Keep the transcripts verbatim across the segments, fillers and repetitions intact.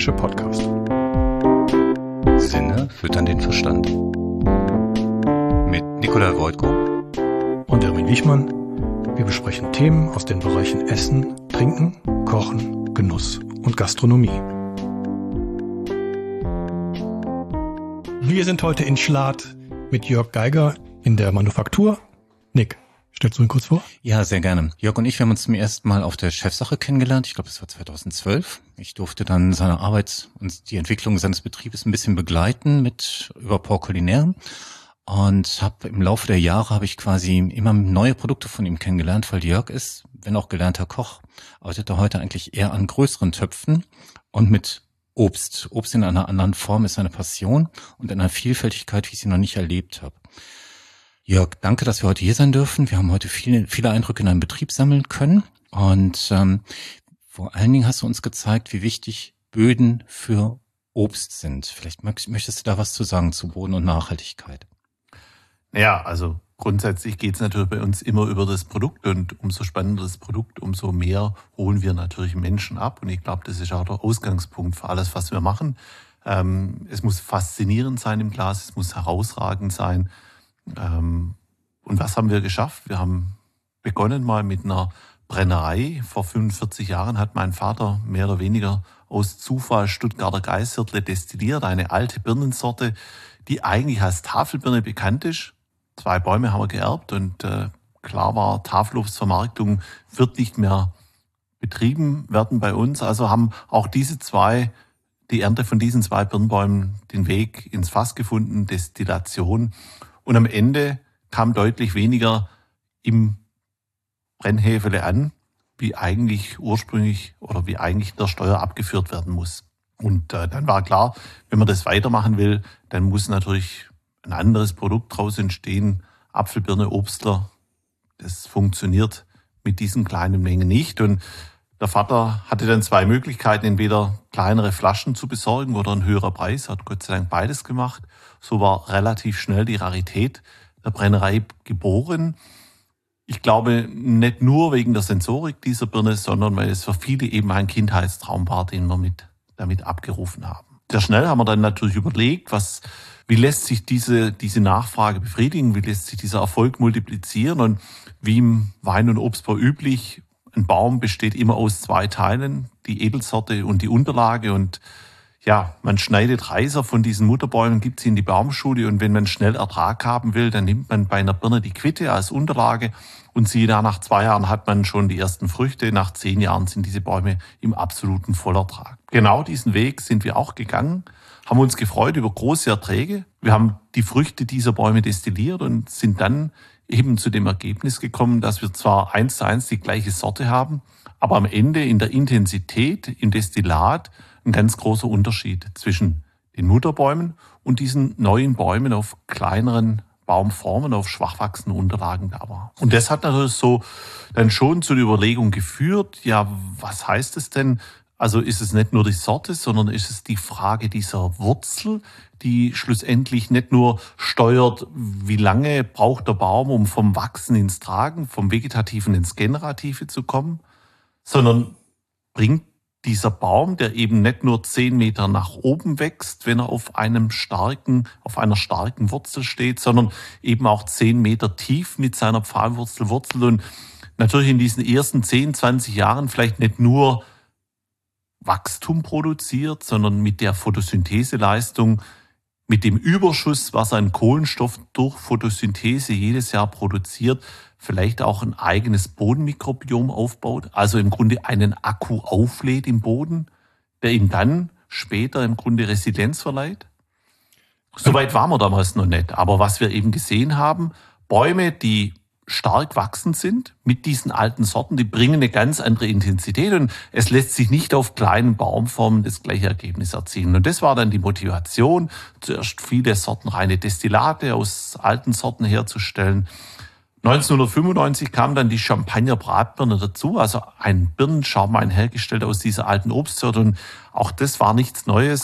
Apothekerische Podcast. Sinne füttern den Verstand. Mit Nikolai Wojtko und Erwin Wichmann. Wir besprechen Themen aus den Bereichen Essen, Trinken, Kochen, Genuss und Gastronomie. Wir sind heute in Schlath mit Jörg Geiger in der Manufaktur. Nick, stellst du ihn kurz vor? Ja, sehr gerne. Jörg und ich, wir haben uns zum ersten Mal auf der Chefsache kennengelernt. Ich glaube, das war zweitausendzwölf. Ich durfte dann seine Arbeit und die Entwicklung seines Betriebes ein bisschen begleiten mit über Port Culinaire. Und habe im Laufe der Jahre habe ich quasi immer neue Produkte von ihm kennengelernt, weil Jörg ist, wenn auch gelernter Koch, arbeitet er heute eigentlich eher an größeren Töpfen und mit Obst. Obst in einer anderen Form ist seine Passion und in einer Vielfältigkeit, wie ich sie noch nicht erlebt habe. Jörg, danke, dass wir heute hier sein dürfen. Wir haben heute viele, viele Eindrücke in einem Betrieb sammeln können. Und ähm, vor allen Dingen hast du uns gezeigt, wie wichtig Böden für Obst sind. Vielleicht möchtest du da was zu sagen zu Boden und Nachhaltigkeit. Ja, also grundsätzlich geht es natürlich bei uns immer über das Produkt und umso spannender das Produkt, umso mehr holen wir natürlich Menschen ab. Und ich glaube, das ist auch der Ausgangspunkt für alles, was wir machen. Ähm, es muss faszinierend sein im Glas, es muss herausragend sein. Ähm, und was haben wir geschafft? Wir haben begonnen mal mit einer Brennerei. Vor fünfundvierzig Jahren hat mein Vater mehr oder weniger aus Zufall Stuttgarter Geißhirtle destilliert, eine alte Birnensorte, die eigentlich als Tafelbirne bekannt ist. Zwei Bäume haben wir geerbt und äh, klar war, Tafelobstvermarktung wird nicht mehr betrieben werden bei uns. Also haben auch diese zwei, die Ernte von diesen zwei Birnbäumen den Weg ins Fass gefunden, Destillation. Und am Ende kam deutlich weniger im Brennhefele an, wie eigentlich ursprünglich oder wie eigentlich der Steuer abgeführt werden muss. Und äh, dann war klar, wenn man das weitermachen will, dann muss natürlich ein anderes Produkt draus entstehen. Apfelbirne, Obstler, das funktioniert mit diesen kleinen Mengen nicht. Und der Vater hatte dann zwei Möglichkeiten, entweder kleinere Flaschen zu besorgen oder ein höherer Preis, hat Gott sei Dank beides gemacht. So war relativ schnell die Rarität der Brennerei geboren. Ich glaube, nicht nur wegen der Sensorik dieser Birne, sondern weil es für viele eben ein Kindheitstraum war, den wir mit, damit abgerufen haben. Sehr schnell haben wir dann natürlich überlegt, was, wie lässt sich diese, diese Nachfrage befriedigen, wie lässt sich dieser Erfolg multiplizieren und wie im Wein- und Obstbau üblich, ein Baum besteht immer aus zwei Teilen, die Edelsorte und die Unterlage und ja, man schneidet Reiser von diesen Mutterbäumen, gibt sie in die Baumschule und wenn man schnell Ertrag haben will, dann nimmt man bei einer Birne die Quitte als Unterlage und siehe da, nach zwei Jahren hat man schon die ersten Früchte, nach zehn Jahren sind diese Bäume im absoluten Vollertrag. Genau diesen Weg sind wir auch gegangen, haben uns gefreut über große Erträge. Wir haben die Früchte dieser Bäume destilliert und sind dann eben zu dem Ergebnis gekommen, dass wir zwar eins zu eins die gleiche Sorte haben, aber am Ende in der Intensität, im Destillat, ein ganz großer Unterschied zwischen den Mutterbäumen und diesen neuen Bäumen auf kleineren Baumformen, auf schwach wachsenden Unterlagen da war. Und das hat natürlich so dann schon zu der Überlegung geführt, ja, was heißt es denn? Also ist es nicht nur die Sorte, sondern ist es die Frage dieser Wurzel, die schlussendlich nicht nur steuert, wie lange braucht der Baum, um vom Wachsen ins Tragen, vom Vegetativen ins Generative zu kommen, sondern bringt dieser Baum, der eben nicht nur zehn Meter nach oben wächst, wenn er auf einem starken, auf einer starken Wurzel steht, sondern eben auch zehn Meter tief mit seiner Pfahlwurzel wurzelt und natürlich in diesen ersten zehn, zwanzig Jahren vielleicht nicht nur Wachstum produziert, sondern mit der Photosyntheseleistung, mit dem Überschuss, was ein Kohlenstoff durch Photosynthese jedes Jahr produziert, vielleicht auch ein eigenes Bodenmikrobiom aufbaut, also im Grunde einen Akku auflädt im Boden, der ihm dann später im Grunde Resilienz verleiht. Soweit waren wir damals noch nicht. Aber was wir eben gesehen haben, Bäume, die stark wachsend sind mit diesen alten Sorten, die bringen eine ganz andere Intensität und es lässt sich nicht auf kleinen Baumformen das gleiche Ergebnis erzielen. Und das war dann die Motivation, zuerst viele sortenreine Destillate aus alten Sorten herzustellen. neunzehnhundertfünfundneunzig kam dann die Champagner Bratbirne dazu, also ein Birnenschaumwein hergestellt aus dieser alten Obstsorte und auch das war nichts Neues.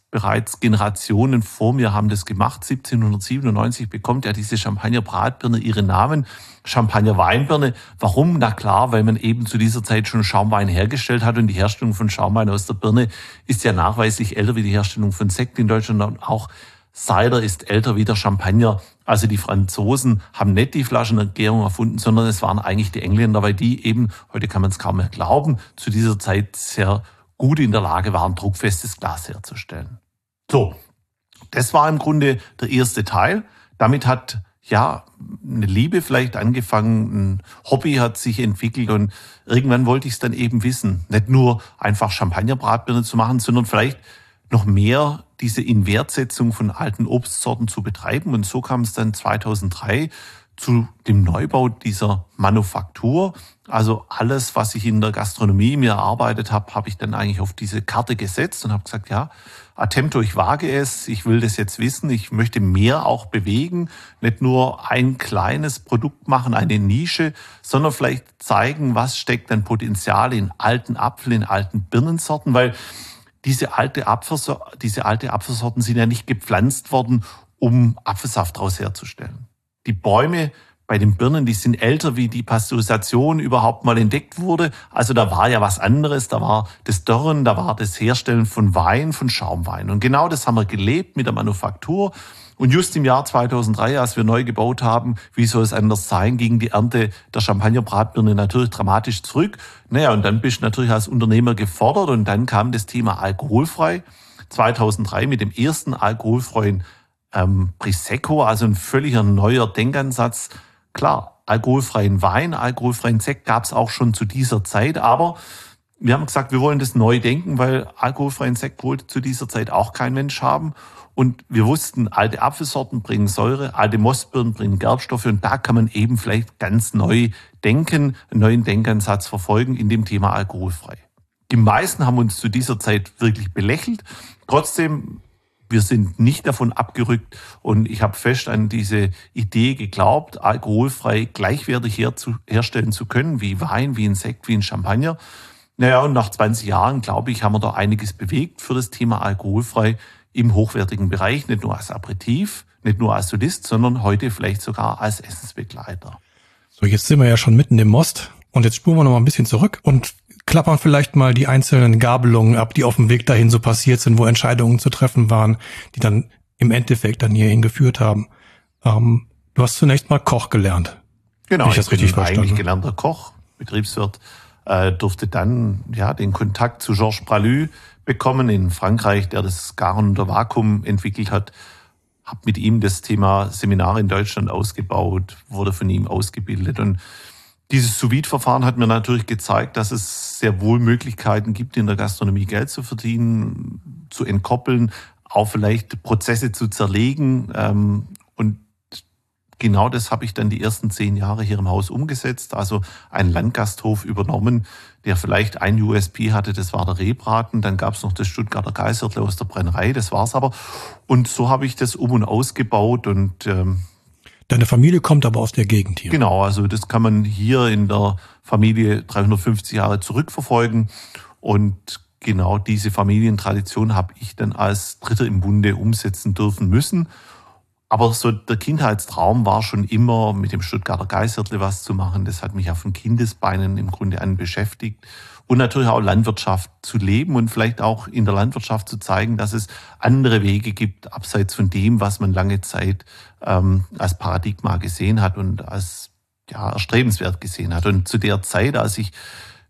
bereits Generationen vor mir haben das gemacht. siebzehnhundertsiebenundneunzig bekommt ja diese Champagner-Bratbirne ihren Namen, Champagner-Weinbirne. Warum? Na klar, weil man eben zu dieser Zeit schon Schaumwein hergestellt hat und die Herstellung von Schaumwein aus der Birne ist ja nachweislich älter wie die Herstellung von Sekt in Deutschland und auch Cider ist älter wie der Champagner. Also die Franzosen haben nicht die Flaschengärung erfunden, sondern es waren eigentlich die Engländer, weil die eben, heute kann man es kaum mehr glauben, zu dieser Zeit sehr gut in der Lage waren, druckfestes Glas herzustellen. So, das war im Grunde der erste Teil. Damit hat ja eine Liebe vielleicht angefangen, ein Hobby hat sich entwickelt und irgendwann wollte ich es dann eben wissen. Nicht nur einfach Champagnerbratbirne zu machen, sondern vielleicht noch mehr diese Inwertsetzung von alten Obstsorten zu betreiben. Und so kam es dann zweitausenddrei zu dem Neubau dieser Manufaktur. Also alles, was ich in der Gastronomie mir erarbeitet habe, habe ich dann eigentlich auf diese Karte gesetzt und habe gesagt, ja, Attempto, ich wage es, ich will das jetzt wissen, ich möchte mehr auch bewegen, nicht nur ein kleines Produkt machen, eine Nische, sondern vielleicht zeigen, was steckt denn Potenzial in alten Apfel, in alten Birnensorten, weil diese alte Apfelsorten, diese alte Apfelsorten sind ja nicht gepflanzt worden, um Apfelsaft daraus herzustellen. Die Bäume bei den Birnen, die sind älter, wie die Pasteurisation überhaupt mal entdeckt wurde. Also da war ja was anderes, da war das Dörren, da war das Herstellen von Wein, von Schaumwein. Und genau das haben wir gelebt mit der Manufaktur. Und just im Jahr zweitausenddrei, als wir neu gebaut haben, wie soll es anders sein, ging die Ernte der Champagnerbratbirne natürlich dramatisch zurück. Naja, und dann bist du natürlich als Unternehmer gefordert und dann kam das Thema alkoholfrei. zweitausenddrei mit dem ersten alkoholfreien ähm, Prosecco, also ein völliger neuer Denkansatz. Klar, alkoholfreien Wein, alkoholfreien Sekt gab es auch schon zu dieser Zeit, aber wir haben gesagt, wir wollen das neu denken, weil alkoholfreien Sekt wollte zu dieser Zeit auch kein Mensch haben. Und wir wussten, alte Apfelsorten bringen Säure, alte Mostbirnen bringen Gerbstoffe und da kann man eben vielleicht ganz neu denken, einen neuen Denkansatz verfolgen in dem Thema alkoholfrei. Die meisten haben uns zu dieser Zeit wirklich belächelt. Trotzdem, wir sind nicht davon abgerückt und ich habe fest an diese Idee geglaubt, alkoholfrei gleichwertig herzu, herstellen zu können, wie Wein, wie ein Sekt, wie ein Champagner. Naja, und nach zwanzig Jahren, glaube ich, haben wir da einiges bewegt für das Thema alkoholfrei im hochwertigen Bereich, nicht nur als Aperitif, nicht nur als Solist, sondern heute vielleicht sogar als Essensbegleiter. So, jetzt sind wir ja schon mitten im Most und jetzt spuren wir noch mal ein bisschen zurück und klappern vielleicht mal die einzelnen Gabelungen ab, die auf dem Weg dahin so passiert sind, wo Entscheidungen zu treffen waren, die dann im Endeffekt dann hierhin geführt haben. Ähm, du hast zunächst mal Koch gelernt. Genau, ich, das ich richtig bin verstanden? eigentlich gelernter Koch, Betriebswirt, äh, durfte dann ja den Kontakt zu Georges Pralu bekommen in Frankreich, der das Garen unter Vakuum entwickelt hat. Habe mit ihm das Thema Seminare in Deutschland ausgebaut, wurde von ihm ausgebildet. Und dieses Sous-Vide-Verfahren hat mir natürlich gezeigt, dass es sehr wohl Möglichkeiten gibt, in der Gastronomie Geld zu verdienen, zu entkoppeln, auch vielleicht Prozesse zu zerlegen. Und genau das habe ich dann die ersten zehn Jahre hier im Haus umgesetzt. Also einen Landgasthof übernommen, der vielleicht ein U S P hatte, das war der Rehbraten. Dann gab es noch das Stuttgarter Geißertle aus der Brennerei, das war's aber. Und so habe ich das um und ausgebaut. Und ähm, deine Familie kommt aber aus der Gegend hier. Genau, also das kann man hier in der Familie dreihundertfünfzig Jahre zurückverfolgen. Und genau diese Familientradition habe ich dann als Dritter im Bunde umsetzen dürfen müssen. Aber so der Kindheitstraum war schon immer, mit dem Stuttgarter Geißertle was zu machen. Das hat mich auf den Kindesbeinen im Grunde an beschäftigt. Und natürlich auch Landwirtschaft zu leben und vielleicht auch in der Landwirtschaft zu zeigen, dass es andere Wege gibt, abseits von dem, was man lange Zeit ähm, als Paradigma gesehen hat und als ja, erstrebenswert gesehen hat. Und zu der Zeit, als ich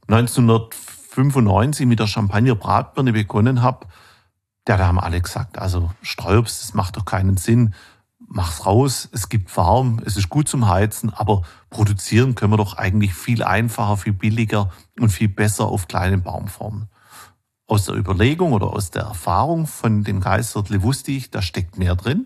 neunzehnhundertfünfundneunzig mit der Champagner-Bratbirne begonnen habe, ja, da haben alle gesagt, also Streuobst, das macht doch keinen Sinn. Mach's raus, es gibt warm, es ist gut zum Heizen, aber produzieren können wir doch eigentlich viel einfacher, viel billiger und viel besser auf kleinen Baumformen. Aus der Überlegung oder aus der Erfahrung von dem Geißertle wusste ich, da steckt mehr drin.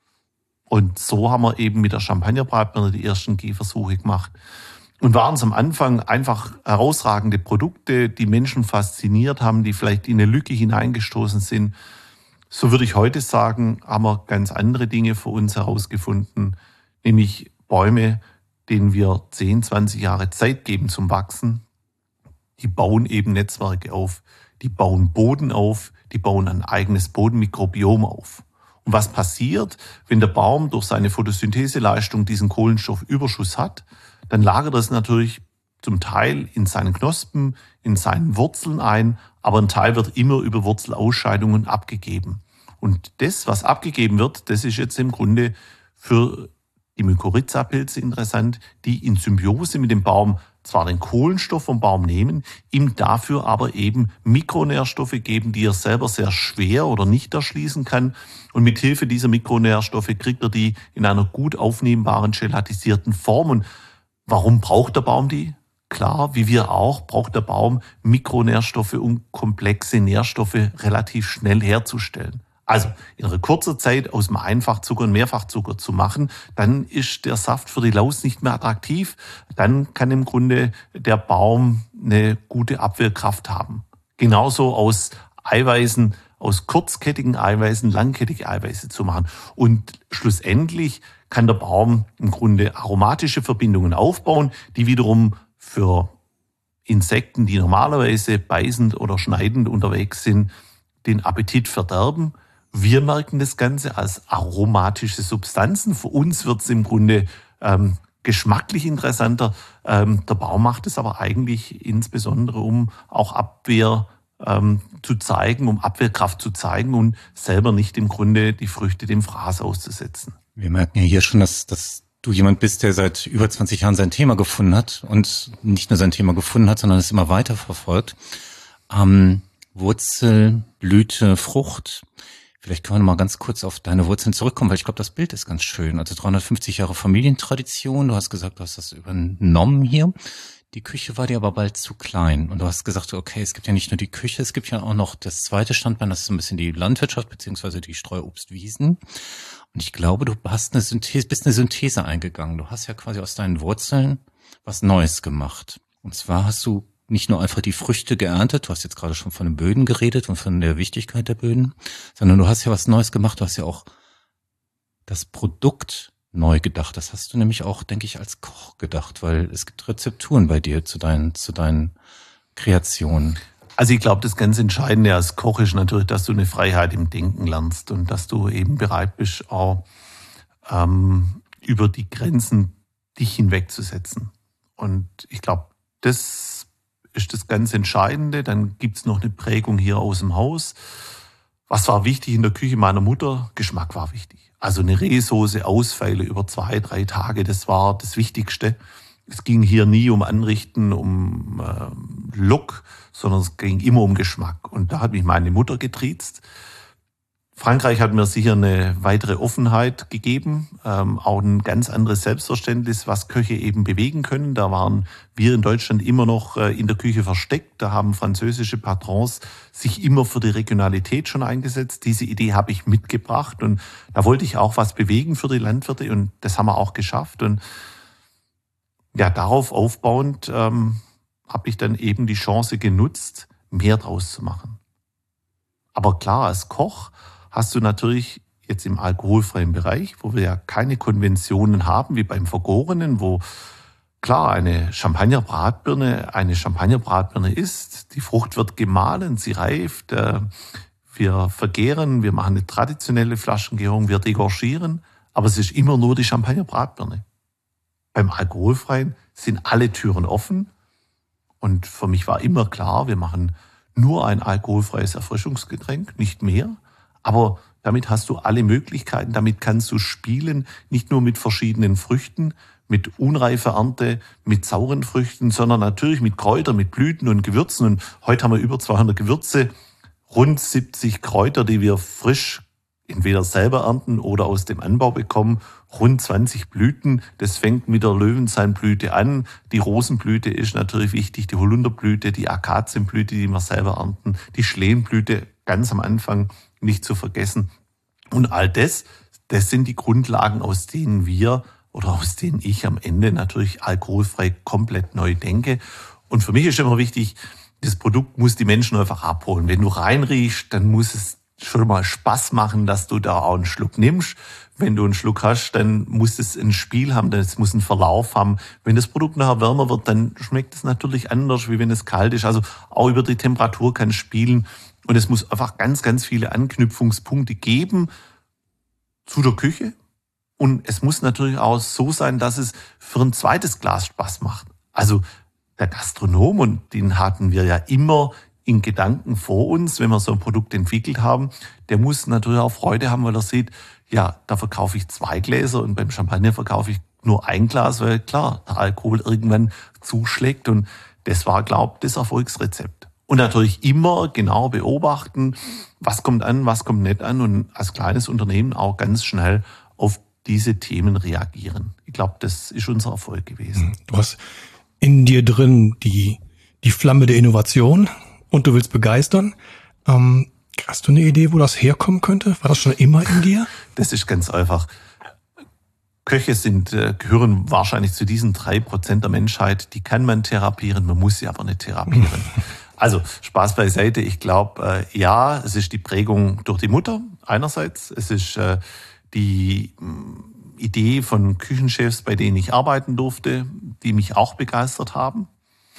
Und so haben wir eben mit der Champagnerbratbirne die ersten Gehversuche gemacht und waren es am Anfang einfach herausragende Produkte, die Menschen fasziniert haben, die vielleicht in eine Lücke hineingestoßen sind. So würde ich heute sagen, haben wir ganz andere Dinge für uns herausgefunden, nämlich Bäume, denen wir zehn, zwanzig Jahre Zeit geben zum Wachsen. Die bauen eben Netzwerke auf, die bauen Boden auf, die bauen ein eigenes Bodenmikrobiom auf. Und was passiert, wenn der Baum durch seine Photosyntheseleistung diesen Kohlenstoffüberschuss hat? Dann lagert das natürlich zum Teil in seinen Knospen, in seinen Wurzeln ein, aber ein Teil wird immer über Wurzelausscheidungen abgegeben. Und das, was abgegeben wird, das ist jetzt im Grunde für die Mykorrhiza-Pilze interessant, die in Symbiose mit dem Baum zwar den Kohlenstoff vom Baum nehmen, ihm dafür aber eben Mikronährstoffe geben, die er selber sehr schwer oder nicht erschließen kann. Und mit Hilfe dieser Mikronährstoffe kriegt er die in einer gut aufnehmbaren, gelatisierten Form. Und warum braucht der Baum die? Klar, wie wir auch, braucht der Baum Mikronährstoffe, um komplexe Nährstoffe relativ schnell herzustellen. Also in einer kurzen Zeit aus dem Einfachzucker einen Mehrfachzucker zu machen, dann ist der Saft für die Laus nicht mehr attraktiv. Dann kann im Grunde der Baum eine gute Abwehrkraft haben. Genauso aus Eiweißen, aus kurzkettigen Eiweißen, langkettige Eiweiße zu machen. Und schlussendlich kann der Baum im Grunde aromatische Verbindungen aufbauen, die wiederum für Insekten, die normalerweise beißend oder schneidend unterwegs sind, den Appetit verderben. Wir merken das Ganze als aromatische Substanzen. Für uns wird es im Grunde ähm, geschmacklich interessanter. Ähm, der Baum macht es aber eigentlich insbesondere, um auch Abwehr ähm, zu zeigen, um Abwehrkraft zu zeigen und selber nicht im Grunde die Früchte dem Fraß auszusetzen. Wir merken ja hier schon, dass, dass du jemand bist, der seit über zwanzig Jahren sein Thema gefunden hat und nicht nur sein Thema gefunden hat, sondern es immer weiter verfolgt. Ähm, Wurzel, Blüte, Frucht. Vielleicht können wir noch mal ganz kurz auf deine Wurzeln zurückkommen, weil ich glaube, das Bild ist ganz schön. Also dreihundertfünfzig Jahre Familientradition. Du hast gesagt, du hast das übernommen hier. Die Küche war dir aber bald zu klein. Und du hast gesagt, okay, es gibt ja nicht nur die Küche, es gibt ja auch noch das zweite Standbein, das ist so ein bisschen die Landwirtschaft beziehungsweise die Streuobstwiesen. Und ich glaube, du hast eine Synthese, bist eine Synthese eingegangen. Du hast ja quasi aus deinen Wurzeln was Neues gemacht. Und zwar hast du nicht nur einfach die Früchte geerntet, du hast jetzt gerade schon von den Böden geredet und von der Wichtigkeit der Böden, sondern du hast ja was Neues gemacht, du hast ja auch das Produkt neu gedacht. Das hast du nämlich auch, denke ich, als Koch gedacht, weil es gibt Rezepturen bei dir zu deinen, zu deinen Kreationen. Also ich glaube, das ganz Entscheidende als Koch ist natürlich, dass du eine Freiheit im Denken lernst und dass du eben bereit bist, auch ähm, über die Grenzen dich hinwegzusetzen. Und ich glaube, das ist das ganz Entscheidende. Dann gibt's noch eine Prägung hier aus dem Haus. Was war wichtig in der Küche meiner Mutter? Geschmack war wichtig. Also eine Rehsoße, Ausfeile über zwei, drei Tage, das war das Wichtigste. Es ging hier nie um Anrichten, um äh, Look, sondern es ging immer um Geschmack. Und da hat mich meine Mutter getriezt. Frankreich hat mir sicher eine weitere Offenheit gegeben, ähm, auch ein ganz anderes Selbstverständnis, was Köche eben bewegen können. Da waren wir in Deutschland immer noch äh, in der Küche versteckt. Da haben französische Patrons sich immer für die Regionalität schon eingesetzt. Diese Idee habe ich mitgebracht und da wollte ich auch was bewegen für die Landwirte und das haben wir auch geschafft. Und ja, darauf aufbauend ähm, habe ich dann eben die Chance genutzt, mehr draus zu machen. Aber klar, als Koch hast du natürlich jetzt im alkoholfreien Bereich, wo wir ja keine Konventionen haben, wie beim Vergorenen, wo klar eine Champagnerbratbirne eine Champagnerbratbirne ist. Die Frucht wird gemahlen, sie reift, wir vergären, wir machen eine traditionelle Flaschengärung, wir degorgieren, aber es ist immer nur die Champagnerbratbirne. Beim Alkoholfreien sind alle Türen offen und für mich war immer klar, wir machen nur ein alkoholfreies Erfrischungsgetränk, nicht mehr. Aber damit hast du alle Möglichkeiten, damit kannst du spielen, nicht nur mit verschiedenen Früchten, mit unreifer Ernte, mit sauren Früchten, sondern natürlich mit Kräutern, mit Blüten und Gewürzen. Und heute haben wir über zweihundert Gewürze, rund siebzig Kräuter, die wir frisch entweder selber ernten oder aus dem Anbau bekommen, rund zwanzig Blüten. Das fängt mit der Löwenzahnblüte an. Die Rosenblüte ist natürlich wichtig, die Holunderblüte, die Akazienblüte, die wir selber ernten, die Schlehenblüte ganz am Anfang nicht zu vergessen. Und all das, das sind die Grundlagen, aus denen wir oder aus denen ich am Ende natürlich alkoholfrei komplett neu denke. Und für mich ist immer wichtig, das Produkt muss die Menschen einfach abholen. Wenn du reinriechst, dann muss es schon mal Spaß machen, dass du da auch einen Schluck nimmst. Wenn du einen Schluck hast, dann muss es ein Spiel haben, es muss einen Verlauf haben. Wenn das Produkt nachher wärmer wird, dann schmeckt es natürlich anders, wie wenn es kalt ist. Also auch über die Temperatur kann spielen. Und es muss einfach ganz, ganz viele Anknüpfungspunkte geben zu der Küche. Und es muss natürlich auch so sein, dass es für ein zweites Glas Spaß macht. Also der Gastronom, und den hatten wir ja immer in Gedanken vor uns, wenn wir so ein Produkt entwickelt haben, der muss natürlich auch Freude haben, weil er sieht, ja, da verkaufe ich zwei Gläser und beim Champagner verkaufe ich nur ein Glas, weil klar, der Alkohol irgendwann zuschlägt. Und das war, glaube ich, das Erfolgsrezept. Und natürlich immer genau beobachten, was kommt an, was kommt nicht an, und als kleines Unternehmen auch ganz schnell auf diese Themen reagieren. Ich glaube, das ist unser Erfolg gewesen. Du hast in dir drin die, die Flamme der Innovation und du willst begeistern. Ähm, hast du eine Idee, wo das herkommen könnte? War das schon immer in dir? Das ist ganz einfach. Köche sind, gehören wahrscheinlich zu diesen drei Prozent der Menschheit, die kann man therapieren, man muss sie aber nicht therapieren. Also Spaß beiseite, ich glaube, äh, ja, es ist die Prägung durch die Mutter einerseits, es ist äh, die äh, Idee von Küchenchefs, bei denen ich arbeiten durfte, die mich auch begeistert haben.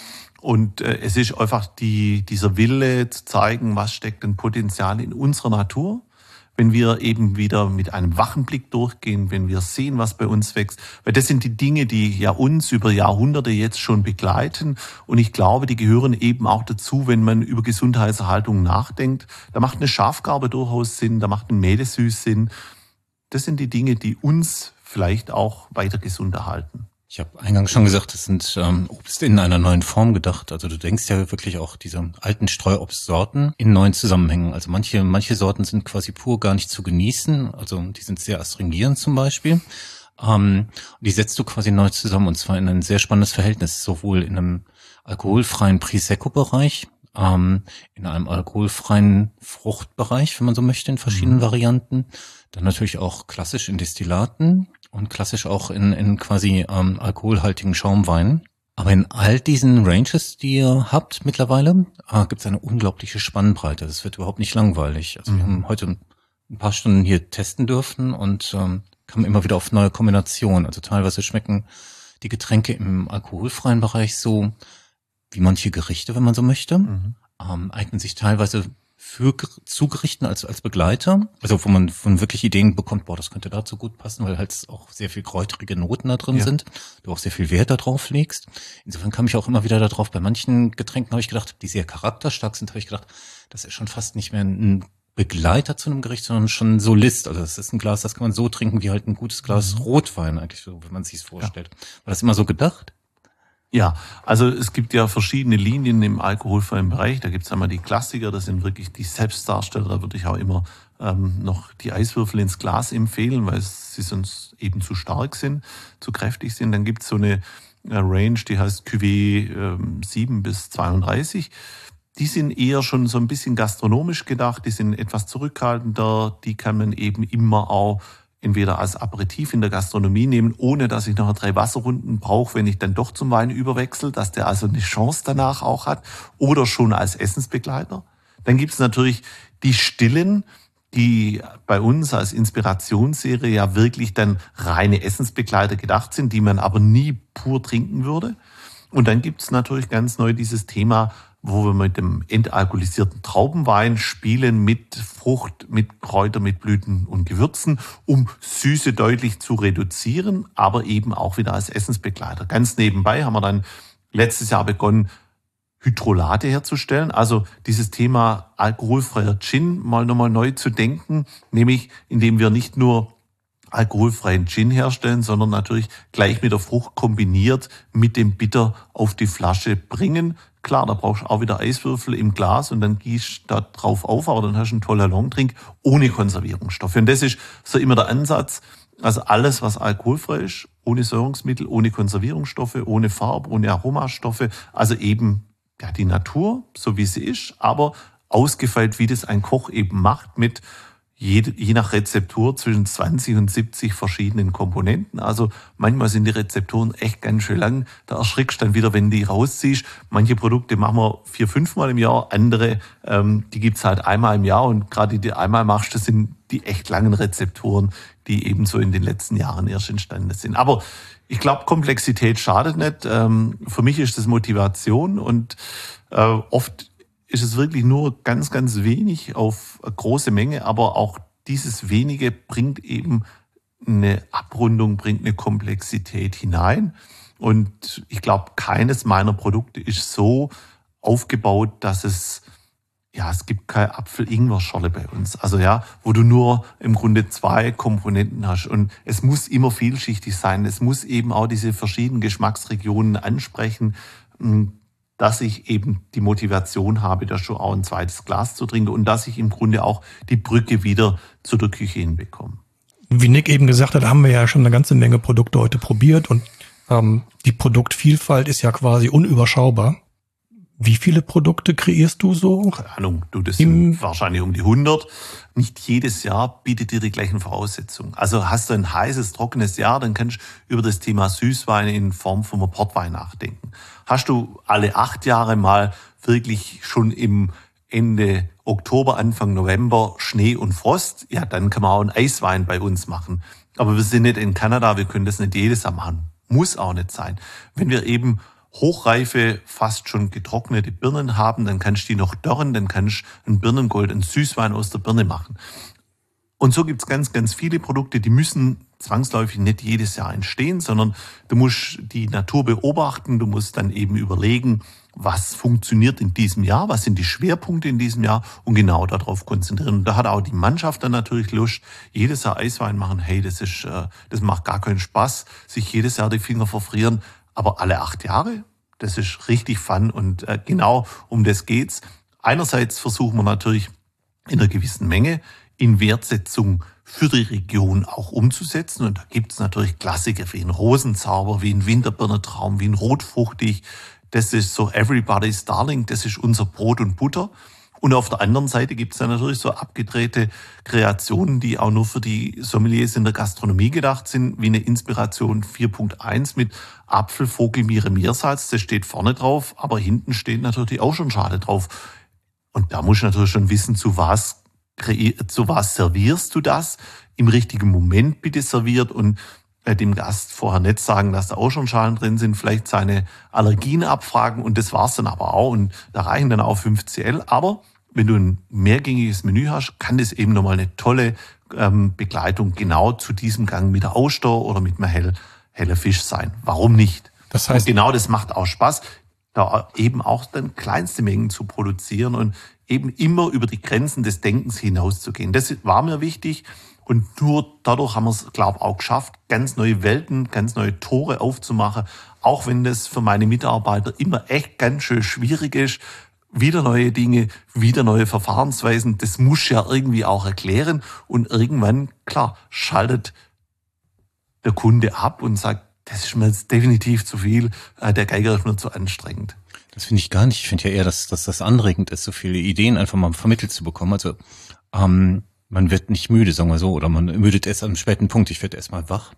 Und äh, es ist einfach die, dieser Wille zu zeigen, was steckt denn Potenzial in unserer Natur. Wenn wir eben wieder mit einem wachen Blick durchgehen, wenn wir sehen, was bei uns wächst. Weil das sind die Dinge, die ja uns über Jahrhunderte jetzt schon begleiten. Und ich glaube, die gehören eben auch dazu, wenn man über Gesundheitserhaltung nachdenkt. Da macht eine Schafgarbe durchaus Sinn, da macht ein Mädesüß Sinn. Das sind die Dinge, die uns vielleicht auch weiter gesund erhalten. Ich habe eingangs schon gesagt, das sind ähm, Obst in einer neuen Form gedacht. Also du denkst ja wirklich auch diese alten Streuobstsorten in neuen Zusammenhängen. Also manche manche Sorten sind quasi pur gar nicht zu genießen. Also die sind sehr astringierend zum Beispiel. Ähm, die setzt du quasi neu zusammen, und zwar in ein sehr spannendes Verhältnis, sowohl in einem alkoholfreien Prosecco-Bereich, ähm, in einem alkoholfreien Fruchtbereich, wenn man so möchte, in verschiedenen mhm. Varianten. Dann natürlich auch klassisch in Destillaten. Und klassisch auch in, in quasi ähm, alkoholhaltigen Schaumweinen. Aber in all diesen Ranges, die ihr habt mittlerweile, äh, gibt es eine unglaubliche Spannbreite. Das wird überhaupt nicht langweilig. Also mhm. wir haben heute ein paar Stunden hier testen dürfen und ähm, kamen immer wieder auf neue Kombinationen. Also teilweise schmecken die Getränke im alkoholfreien Bereich so wie manche Gerichte, wenn man so möchte. Mhm. Ähm, eignen sich teilweise für Zugerichten als als Begleiter, also wo man von wirklich Ideen bekommt, boah, das könnte dazu gut passen, weil halt auch sehr viel kräuterige Noten da drin ja. sind, du auch sehr viel Wert darauf legst. Insofern kam ich auch immer wieder darauf, bei manchen Getränken habe ich gedacht, die sehr charakterstark sind, habe ich gedacht, das ist schon fast nicht mehr ein Begleiter zu einem Gericht, sondern schon ein Solist. Also das ist ein Glas, das kann man so trinken wie halt ein gutes Glas mhm. Rotwein eigentlich, so, wenn man sich es vorstellt. Ja. War das immer so gedacht? Ja, also es gibt ja verschiedene Linien im alkoholfreien Bereich. Da gibt es einmal die Klassiker, das sind wirklich die Selbstdarsteller. Da würde ich auch immer ähm, noch die Eiswürfel ins Glas empfehlen, weil sie sonst eben zu stark sind, zu kräftig sind. Dann gibt es so eine äh, Range, die heißt Cuvée ähm, sieben bis zweiunddreißig. Die sind eher schon so ein bisschen gastronomisch gedacht, die sind etwas zurückhaltender, die kann man eben immer auch entweder als Aperitif in der Gastronomie nehmen, ohne dass ich nachher drei Wasserrunden brauche, wenn ich dann doch zum Wein überwechsel, dass der also eine Chance danach auch hat, oder schon als Essensbegleiter. Dann gibt es natürlich die Stillen, die bei uns als Inspirationsserie ja wirklich dann reine Essensbegleiter gedacht sind, die man aber nie pur trinken würde. Und dann gibt es natürlich ganz neu dieses Thema, wo wir mit dem entalkoholisierten Traubenwein spielen, mit Frucht, mit Kräuter, mit Blüten und Gewürzen, um Süße deutlich zu reduzieren, aber eben auch wieder als Essensbegleiter. Ganz nebenbei haben wir dann letztes Jahr begonnen, Hydrolate herzustellen, also dieses Thema alkoholfreier Gin mal nochmal neu zu denken, nämlich indem wir nicht nur alkoholfreien Gin herstellen, sondern natürlich gleich mit der Frucht kombiniert mit dem Bitter auf die Flasche bringen. Klar, da brauchst du auch wieder Eiswürfel im Glas und dann gießt du da drauf auf, aber dann hast du einen tollen Longdrink ohne Konservierungsstoffe. Und das ist so immer der Ansatz. Also alles, was alkoholfrei ist, ohne Säurungsmittel, ohne Konservierungsstoffe, ohne Farb, ohne Aromastoffe, also eben ja die Natur, so wie sie ist, aber ausgefeilt, wie das ein Koch eben macht, mit Je, je nach Rezeptur zwischen zwanzig und siebzig verschiedenen Komponenten. Also manchmal sind die Rezepturen echt ganz schön lang. Da erschrickst du dann wieder, wenn du die rausziehst. Manche Produkte machen wir vier, fünfmal im Jahr. Andere, ähm, die gibt's halt einmal im Jahr. Und gerade die, die einmal machst, das sind die echt langen Rezepturen, die eben so in den letzten Jahren erst entstanden sind. Aber ich glaube, Komplexität schadet nicht. Ähm, für mich ist das Motivation und äh, oft ist es wirklich nur ganz, ganz wenig auf eine große Menge, aber auch dieses wenige bringt eben eine Abrundung, bringt eine Komplexität hinein. Und ich glaube, keines meiner Produkte ist so aufgebaut, dass es, ja, es gibt keine Apfel-Ingwer-Schorle bei uns. Also ja, wo du nur im Grunde zwei Komponenten hast. Und es muss immer vielschichtig sein. Es muss eben auch diese verschiedenen Geschmacksregionen ansprechen, dass ich eben die Motivation habe, da schon auch ein zweites Glas zu trinken und dass ich im Grunde auch die Brücke wieder zu der Küche hinbekomme. Wie Nick eben gesagt hat, haben wir ja schon eine ganze Menge Produkte heute probiert und ähm, die Produktvielfalt ist ja quasi unüberschaubar. Wie viele Produkte kreierst du so? Keine Ahnung, du, das sind wahrscheinlich um die hundert. Nicht jedes Jahr bietet dir die gleichen Voraussetzungen. Also hast du ein heißes, trockenes Jahr, dann kannst du über das Thema Süßwein in Form von einem Portwein nachdenken. Hast du alle acht Jahre mal wirklich schon im Ende Oktober, Anfang November Schnee und Frost, ja, dann kann man auch einen Eiswein bei uns machen. Aber wir sind nicht in Kanada, wir können das nicht jedes Jahr machen. Muss auch nicht sein. Wenn wir eben hochreife, fast schon getrocknete Birnen haben, dann kannst du die noch dörren, dann kannst du ein Birnengold, einen Süßwein aus der Birne machen. Und so gibt's ganz, ganz viele Produkte, die müssen zwangsläufig nicht jedes Jahr entstehen, sondern du musst die Natur beobachten, du musst dann eben überlegen, was funktioniert in diesem Jahr, was sind die Schwerpunkte in diesem Jahr und genau darauf konzentrieren. Und da hat auch die Mannschaft dann natürlich Lust, jedes Jahr Eiswein machen, hey, das ist, das macht gar keinen Spaß, sich jedes Jahr die Finger verfrieren, aber alle acht Jahre, das ist richtig fun und genau um das geht's. Einerseits versuchen wir natürlich in einer gewissen Menge in Wertsetzung für die Region auch umzusetzen. Und da gibt's natürlich Klassiker wie ein Rosenzauber, wie ein Winterbirnentraum, wie ein Rotfruchtig. Das ist so everybody's darling, das ist unser Brot und Butter. Und auf der anderen Seite gibt's dann natürlich so abgedrehte Kreationen, die auch nur für die Sommeliers in der Gastronomie gedacht sind, wie eine Inspiration vier Punkt eins mit Apfel, Vogel, Mire, Meersalz. Das steht vorne drauf, aber hinten steht natürlich auch schon Schale drauf. Und da musst du natürlich schon wissen, zu was zu was servierst du das? Im richtigen Moment bitte serviert und äh, dem Gast vorher nicht sagen, dass da auch schon Schalen drin sind, vielleicht seine Allergien abfragen und das war's dann aber auch und da reichen dann auch fünf Zentiliter. Aber wenn du ein mehrgängiges Menü hast, kann das eben nochmal eine tolle ähm, Begleitung genau zu diesem Gang mit der Auster oder mit einem hell, heller Fisch sein. Warum nicht? Das heißt, und genau das macht auch Spaß, da eben auch dann kleinste Mengen zu produzieren und eben immer über die Grenzen des Denkens hinauszugehen. Das war mir wichtig und nur dadurch haben wir es, glaube ich, auch geschafft, ganz neue Welten, ganz neue Tore aufzumachen, auch wenn das für meine Mitarbeiter immer echt ganz schön schwierig ist. Wieder neue Dinge, wieder neue Verfahrensweisen, das muss ja irgendwie auch erklären und irgendwann, klar, schaltet der Kunde ab und sagt, das ist mir jetzt definitiv zu viel, der Geiger ist mir zu anstrengend. Das finde ich gar nicht. Ich finde ja eher, dass, dass das anregend ist, so viele Ideen einfach mal vermittelt zu bekommen. Also ähm, man wird nicht müde, sagen wir so, oder man müdet erst am späten Punkt. Ich werde erst mal wach.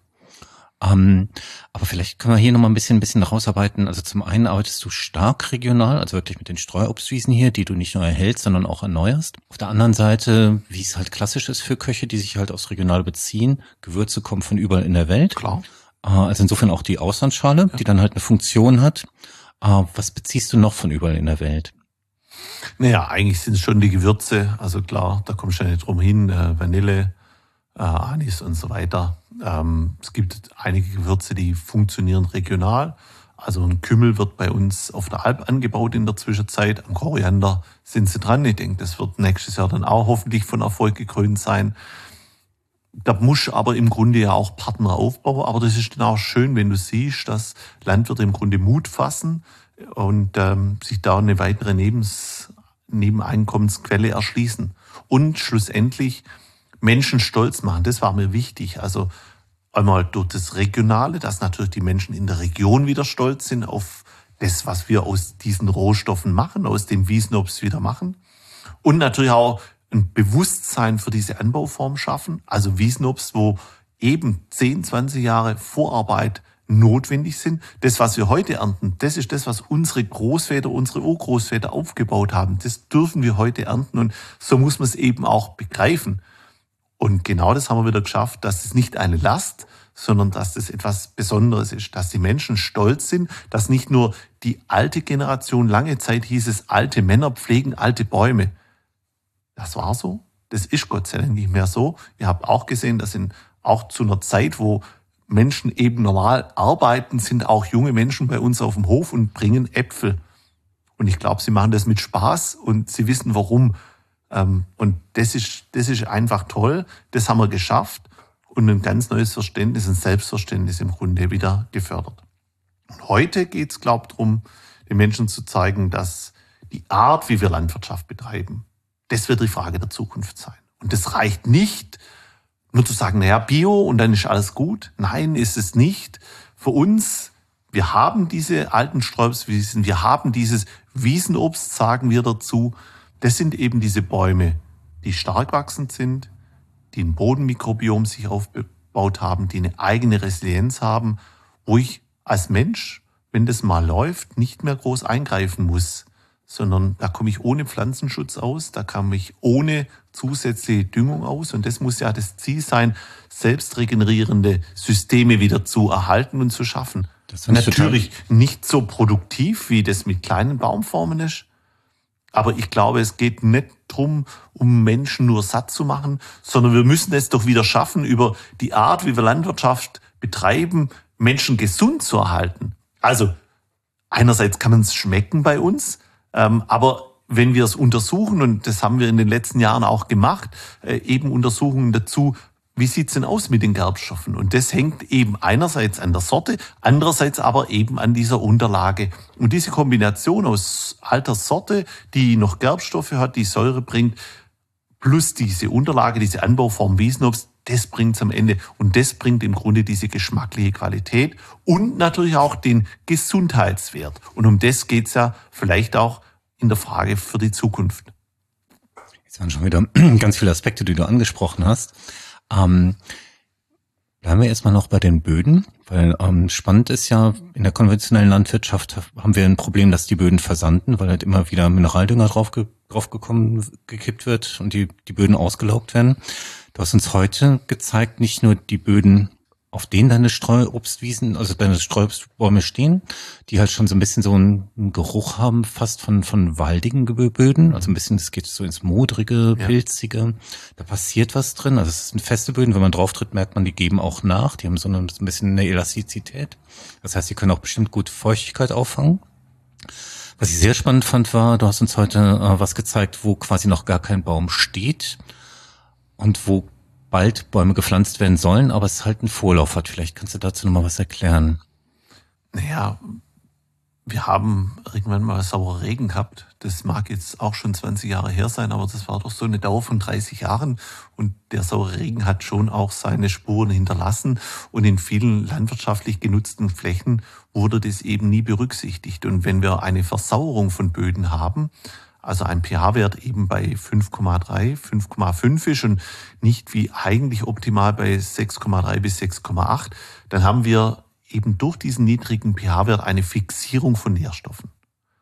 Ähm, aber vielleicht können wir hier nochmal ein bisschen, ein bisschen rausarbeiten. Also zum einen arbeitest du stark regional, also wirklich mit den Streuobstwiesen hier, die du nicht nur erhältst, sondern auch erneuerst. Auf der anderen Seite, wie es halt klassisch ist für Köche, die sich halt aufs Regional beziehen, Gewürze kommen von überall in der Welt. Klar. Äh, also insofern auch die Auslandsschale, ja, die dann halt eine Funktion hat. Uh, was beziehst du noch von überall in der Welt? Naja, eigentlich sind es schon die Gewürze. Also klar, da kommst du ja nicht drum hin. Äh, Vanille, äh, Anis und so weiter. Ähm, es gibt einige Gewürze, die funktionieren regional. Also ein Kümmel wird bei uns auf der Alp angebaut in der Zwischenzeit. Am Koriander sind sie dran. Ich denke, das wird nächstes Jahr dann auch hoffentlich von Erfolg gekrönt sein. Da musst du aber im Grunde ja auch Partner aufbauen. Aber das ist dann auch schön, wenn du siehst, dass Landwirte im Grunde Mut fassen und ähm, sich da eine weitere Nebens, Nebeneinkommensquelle erschließen. Und schlussendlich Menschen stolz machen. Das war mir wichtig. Also einmal durch das Regionale, dass natürlich die Menschen in der Region wieder stolz sind auf das, was wir aus diesen Rohstoffen machen, aus dem Wiesnobst wieder machen. Und natürlich auch ein Bewusstsein für diese Anbauform schaffen. Also Wiesnobst, wo eben zehn, zwanzig Jahre Vorarbeit notwendig sind. Das, was wir heute ernten, das ist das, was unsere Großväter, unsere Urgroßväter aufgebaut haben. Das dürfen wir heute ernten und so muss man es eben auch begreifen. Und genau das haben wir wieder geschafft, dass es nicht eine Last, sondern dass das etwas Besonderes ist, dass die Menschen stolz sind, dass nicht nur die alte Generation, lange Zeit hieß es, alte Männer pflegen alte Bäume. Das war so. Das ist Gott sei Dank nicht mehr so. Ihr habt auch gesehen, dass in, auch zu einer Zeit, wo Menschen eben normal arbeiten, sind auch junge Menschen bei uns auf dem Hof und bringen Äpfel. Und ich glaube, sie machen das mit Spaß und sie wissen warum. Und das ist, das ist einfach toll. Das haben wir geschafft und ein ganz neues Verständnis, ein Selbstverständnis im Grunde wieder gefördert. Und heute geht es, glaube ich, darum, den Menschen zu zeigen, dass die Art, wie wir Landwirtschaft betreiben, das wird die Frage der Zukunft sein. Und das reicht nicht, nur zu sagen, naja, Bio und dann ist alles gut. Nein, ist es nicht. Für uns, wir haben diese alten Sträuberswiesen, wir haben dieses Wiesenobst, sagen wir dazu. Das sind eben diese Bäume, die stark wachsend sind, die ein Bodenmikrobiom sich aufgebaut haben, die eine eigene Resilienz haben, wo ich als Mensch, wenn das mal läuft, nicht mehr groß eingreifen muss, sondern da komme ich ohne Pflanzenschutz aus, da komme ich ohne zusätzliche Düngung aus. Und das muss ja das Ziel sein, selbstregenerierende Systeme wieder zu erhalten und zu schaffen. Das natürlich nicht so produktiv, wie das mit kleinen Baumformen ist. Aber ich glaube, es geht nicht darum, um Menschen nur satt zu machen, sondern wir müssen es doch wieder schaffen, über die Art, wie wir Landwirtschaft betreiben, Menschen gesund zu erhalten. Also einerseits kann man es schmecken bei uns, ähm, aber wenn wir es untersuchen, und das haben wir in den letzten Jahren auch gemacht, äh, eben Untersuchungen dazu, wie sieht's denn aus mit den Gerbstoffen? Und das hängt eben einerseits an der Sorte, andererseits aber eben an dieser Unterlage. Und diese Kombination aus alter Sorte, die noch Gerbstoffe hat, die Säure bringt, plus diese Unterlage, diese Anbauform Wiesenobst, das bringt's am Ende. Und das bringt im Grunde diese geschmackliche Qualität und natürlich auch den Gesundheitswert. Und um das geht's ja vielleicht auch in der Frage für die Zukunft. Jetzt waren schon wieder ganz viele Aspekte, die du angesprochen hast. Ähm, bleiben wir erstmal noch bei den Böden, weil ähm, spannend ist ja, in der konventionellen Landwirtschaft haben wir ein Problem, dass die Böden versanden, weil halt immer wieder Mineraldünger drauf, draufgekommen, gekippt wird und die, die Böden ausgelaugt werden. Du hast uns heute gezeigt, nicht nur die Böden, auf denen deine Streuobstwiesen, also deine Streuobstbäume stehen, die halt schon so ein bisschen so einen, einen Geruch haben, fast von von waldigen Böden, also ein bisschen, das geht so ins modrige, pilzige, ja. Da passiert was drin, also es sind feste Böden, wenn man drauf tritt, merkt man, die geben auch nach, die haben so, eine, so ein bisschen eine Elastizität, das heißt, die können auch bestimmt gut Feuchtigkeit auffangen. Was ich sehr spannend fand, war, du hast uns heute äh, was gezeigt, wo quasi noch gar kein Baum steht und wo bald Bäume gepflanzt werden sollen, aber es halt einen Vorlauf hat. Vielleicht kannst du dazu noch mal was erklären. Naja, wir haben irgendwann mal saurer Regen gehabt. Das mag jetzt auch schon zwanzig Jahre her sein, aber das war doch so eine Dauer von dreißig Jahren. Und der saure Regen hat schon auch seine Spuren hinterlassen. Und in vielen landwirtschaftlich genutzten Flächen wurde das eben nie berücksichtigt. Und wenn wir eine Versauerung von Böden haben, also ein pH-Wert eben bei fünf Komma drei, fünf Komma fünf ist und nicht wie eigentlich optimal bei sechs Komma drei bis sechs Komma acht, dann haben wir eben durch diesen niedrigen pH-Wert eine Fixierung von Nährstoffen.